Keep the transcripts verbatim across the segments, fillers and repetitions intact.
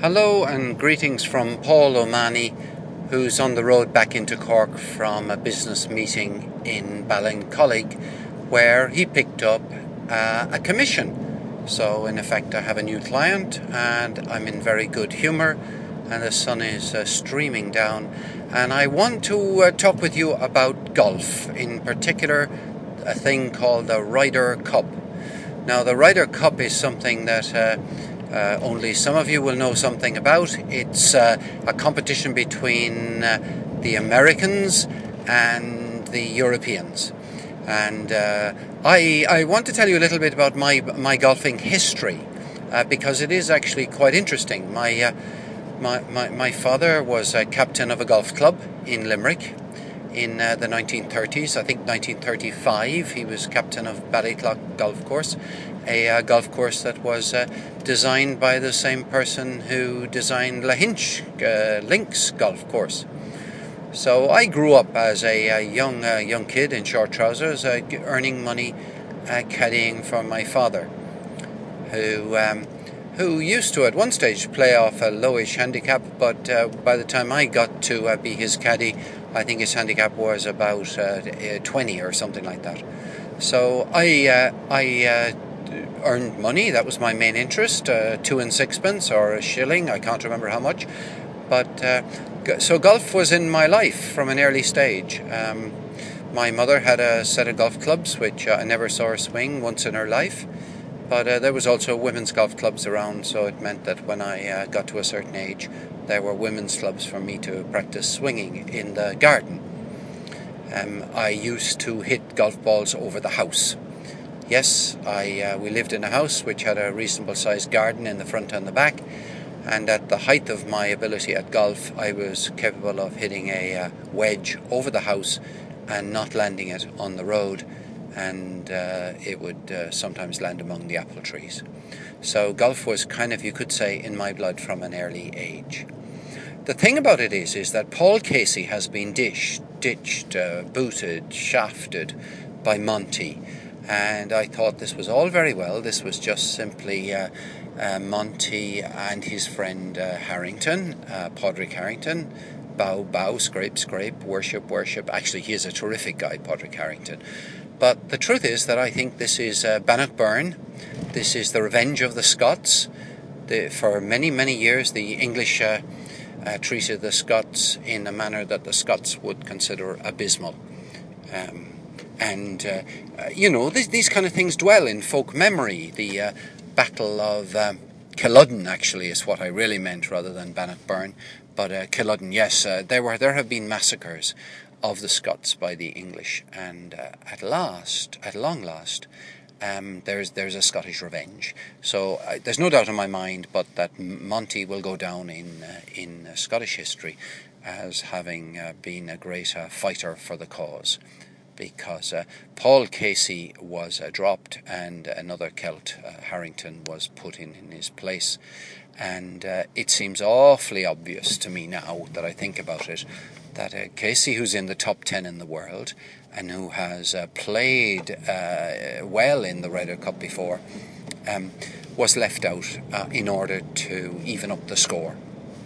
Hello and greetings from Paul O'Mahony, who's on the road back into Cork from a business meeting in Ballincollig, where he picked up uh, a commission. So in effect I have a new client and I'm in very good humour and the sun is uh, streaming down, and I want to uh, talk with you about golf, in particular a thing called the Ryder Cup. Now the Ryder Cup is something that uh, Uh, only some of you will know something about. It's uh, a competition between uh, the Americans and the Europeans. And uh, I, I want to tell you a little bit about my my golfing history, uh, because it is actually quite interesting. My, uh, my, my, my father was a captain of a golf club in Limerick in uh, the nineteen thirties. I think nineteen thirty-five he was captain of Ballyclough Golf Course, a uh, golf course that was uh, designed by the same person who designed Lahinch uh, Links Golf Course. So I grew up as a, a young uh, young kid in short trousers, uh, earning money uh, caddying for my father, who um, who used to at one stage play off a lowish handicap, but uh, by the time I got to uh, be his caddy, I think his handicap was about uh, twenty or something like that. So I uh, I uh, earned money. That was my main interest, uh, two and sixpence or a shilling, I can't remember how much. But uh, so golf was in my life from an early stage. Um, my mother had a set of golf clubs which uh, I never saw her swing once in her life, but uh, there was also women's golf clubs around, so it meant that when I uh, got to a certain age there were women's clubs for me to practice swinging in the garden. Um, I used to hit golf balls over the house. Yes, I uh, we lived in a house which had a reasonable sized garden in the front and the back, and at the height of my ability at golf I was capable of hitting a uh, wedge over the house and not landing it on the road, and uh, it would uh, sometimes land among the apple trees. So golf was kind of, you could say, in my blood from an early age. The thing about it is, is that Paul Casey has been dished, ditched, uh, booted, shafted by Monty. And I thought this was all very well. This was just simply uh, uh, Monty and his friend uh, Harrington, uh, Padraig Harrington. Bow, bow, scrape, scrape, worship, worship. Actually, he is a terrific guy, Padraig Harrington. But the truth is that I think this is uh, Bannockburn. This is the revenge of the Scots. The, for many, many years, the English uh, uh, treated the Scots in a manner that the Scots would consider abysmal. Um, And, uh, uh, you know, this, these kind of things dwell in folk memory. The uh, Battle of um, Culloden, actually, is what I really meant, rather than Bannockburn. But uh, Culloden, yes, uh, there were there have been massacres of the Scots by the English. And uh, at last, at long last, um, there's there's a Scottish revenge. So uh, there's no doubt in my mind but that Monty will go down in, uh, in uh, Scottish history as having uh, been a great uh, fighter for the cause. Because uh, Paul Casey was uh, dropped and another Celt, uh, Harrington, was put in in his place. And uh, it seems awfully obvious to me now that I think about it, that uh, Casey, who's in the top ten in the world and who has uh, played uh, well in the Ryder Cup before, um, was left out uh, in order to even up the score.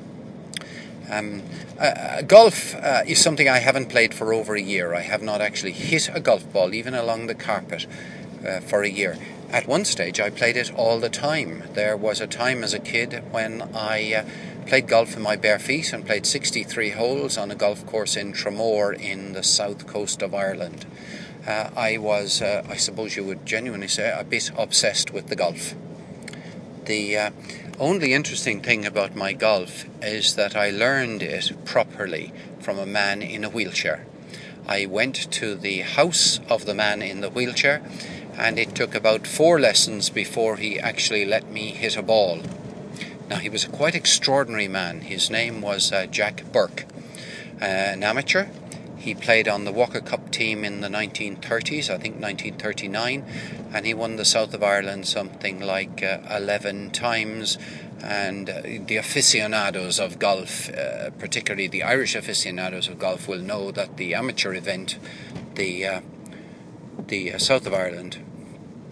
Um, uh, golf uh, is something I haven't played for over a year. I have not actually hit a golf ball, even along the carpet, uh, for a year. At one stage, I played it all the time. There was a time as a kid when I uh, played golf in my bare feet and played sixty-three holes on a golf course in Tramore in the south coast of Ireland. Uh, I was, uh, I suppose you would genuinely say, a bit obsessed with the golf. The uh, only interesting thing about my golf is that I learned it properly from a man in a wheelchair. I went to the house of the man in the wheelchair, and it took about four lessons before he actually let me hit a ball. Now, he was a quite extraordinary man. His name was uh, Jack Burke, uh, an amateur. He played on the Walker Cup team in the nineteen thirties, I think nineteen thirty-nine, and he won the South of Ireland something like uh, eleven times. And uh, the aficionados of golf, uh, particularly the Irish aficionados of golf, will know that the amateur event, the uh, the uh, South of Ireland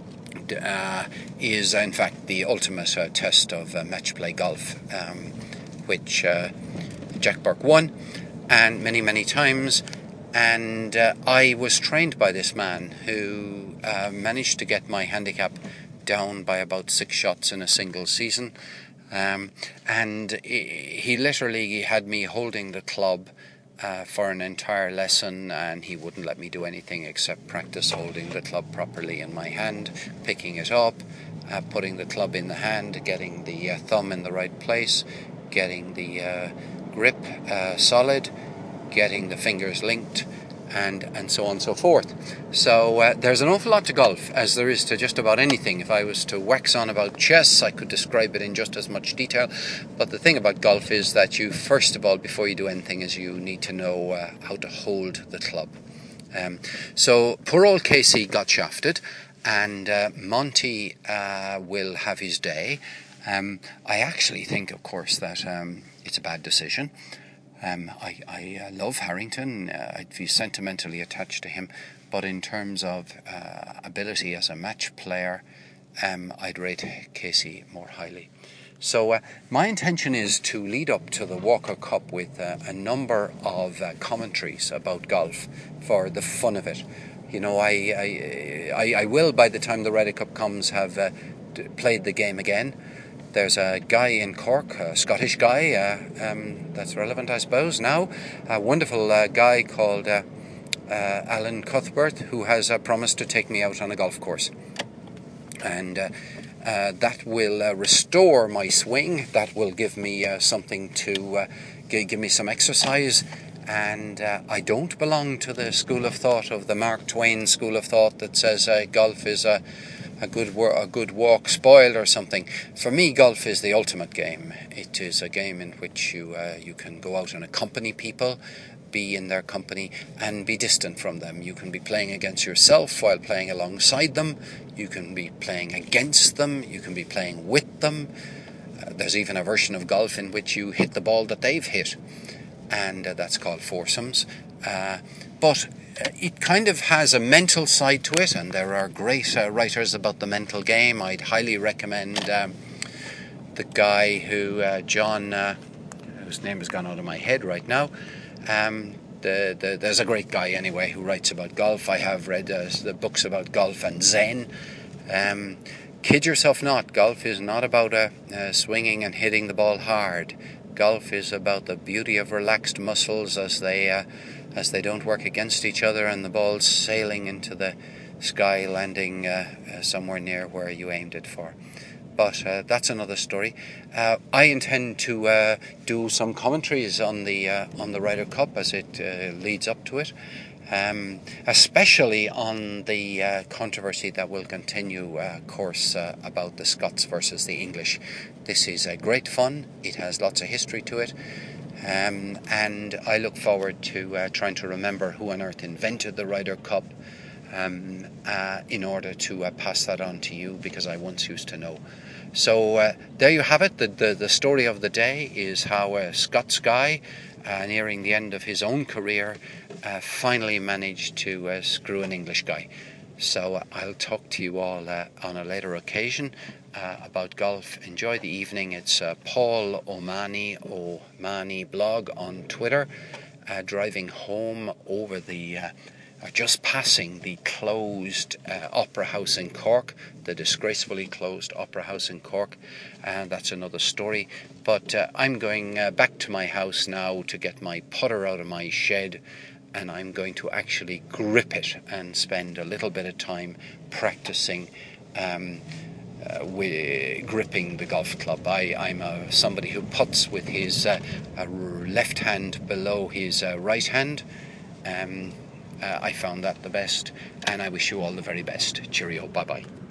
uh, is in fact the ultimate uh, test of uh, match play golf, um, which uh, Jack Burke won, and many, many times. And uh, I was trained by this man who uh, managed to get my handicap down by about six shots in a single season. Um, and he literally had me holding the club uh, for an entire lesson, and he wouldn't let me do anything except practice holding the club properly in my hand, picking it up, uh, putting the club in the hand, getting the uh, thumb in the right place, getting the uh, grip uh, solid, getting the fingers linked, and and so on and so forth. So uh, there's an awful lot to golf, as there is to just about anything. If I was to wax on about chess, I could describe it in just as much detail. But the thing about golf is that you, first of all, before you do anything, is you need to know uh, how to hold the club. Um, so poor old Casey got shafted, and uh, Monty uh, will have his day. Um, I actually think, of course, that um, it's a bad decision. Um, I, I uh, love Harrington. Uh, I'd be sentimentally attached to him, but in terms of uh, ability as a match player, um, I'd rate Casey more highly. So uh, my intention is to lead up to the Walker Cup with uh, a number of uh, commentaries about golf for the fun of it. You know, I I, I, I will, by the time the Ryder Cup comes, have uh, played the game again. There's a guy in Cork, a Scottish guy, uh, um, that's relevant, I suppose, now. A wonderful uh, guy called uh, uh, Alan Cuthbert, who has uh, promised to take me out on a golf course. And uh, uh, that will uh, restore my swing. That will give me uh, something to uh, g- give me some exercise. And uh, I don't belong to the school of thought of the Mark Twain school of thought that says uh, golf is a a good wor- a good walk spoiled or something. For me, golf is the ultimate game. It is a game in which you uh, you can go out and accompany people, be in their company, and be distant from them. You can be playing against yourself while playing alongside them. You can be playing against them. You can be playing with them. Uh, there's even a version of golf in which you hit the ball that they've hit, and uh, that's called foursomes. Uh, but it kind of has a mental side to it, and there are great uh, writers about the mental game. I'd highly recommend um, the guy who, uh, John, uh, whose name has gone out of my head right now. Um, the, the, there's a great guy anyway who writes about golf. I have read uh, the books about golf and Zen. Um, kid yourself not, golf is not about uh, uh, swinging and hitting the ball hard. Golf is about the beauty of relaxed muscles as they uh, as they don't work against each other, and the ball's sailing into the sky, landing uh, uh, somewhere near where you aimed it for. But uh, that's another story. Uh, I intend to uh, do some commentaries on the uh, on the Ryder Cup as it uh, leads up to it, um, especially on the uh, controversy that will continue, uh, course, uh, about the Scots versus the English. This is uh, great fun. It has lots of history to it. Um, and I look forward to uh, trying to remember who on earth invented the Ryder Cup um, uh, in order to uh, pass that on to you, because I once used to know. So uh, there you have it. The, the, the story of the day is how a Scots guy, uh, nearing the end of his own career, uh, finally managed to uh, screw an English guy. So uh, I'll talk to you all uh, on a later occasion uh, about golf. Enjoy the evening. It's uh, Paul O'Mahony, O'Mahony blog on Twitter, uh, driving home over the, uh, uh, just passing the closed uh, Opera House in Cork, the disgracefully closed Opera House in Cork, and that's another story. But uh, I'm going uh, back to my house now to get my putter out of my shed, and I'm going to actually grip it and spend a little bit of time practicing um, uh, with gripping the golf club. I, I'm a, somebody who putts with his uh, left hand below his uh, right hand. Um, uh, I found that the best, and I wish you all the very best. Cheerio, bye-bye.